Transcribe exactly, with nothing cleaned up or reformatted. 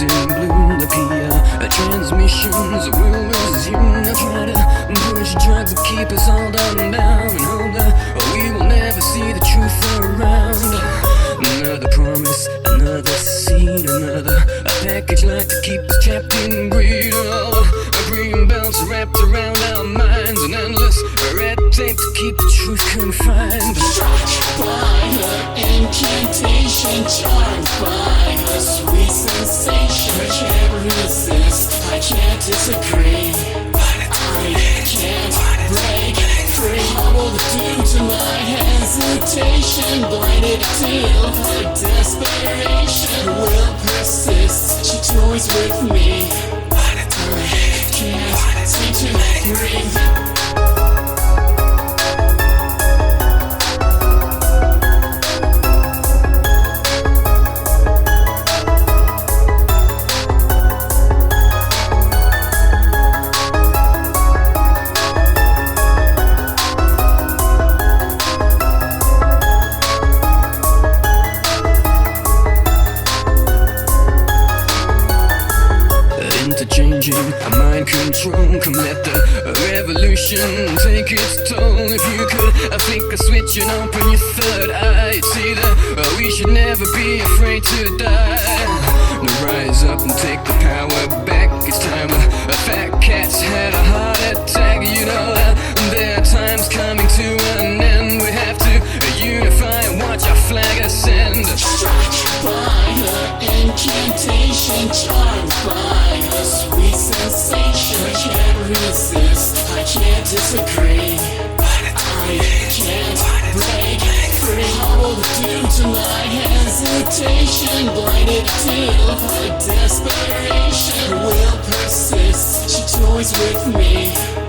in blue appear. Transmissions will resume. I try to push drugs that keep us all dumbed down, and hope that we will never see the truth around. Another promise, another scene, another a package like to keep us trapped in greed. Oh, a green belts wrapped around our minds, an endless red tape to keep the truth confined. Struck by her incantation, charmed by her sweet sensation. I can't resist, I can't disagree, I can't break free. What will it do to my hesitation? Blinded to her desperation, will persist. She toys with me, I can't seem to breathe. Changing mind control, come let the revolution take its toll. If you could, I think a switch and open your third eye, you'd see that we should never be afraid to die. Now rise up and take the power back. It's time a fat cat's had a heart attack. You know that there are times coming to an end. We have to unify and watch our flag ascend. Struck by her incantation, charmed by her sweet sensation. I can't resist, I can't disagree, I can't break free. What will it do to my hesitation? Blinded to her desperation, will persist. She toys with me,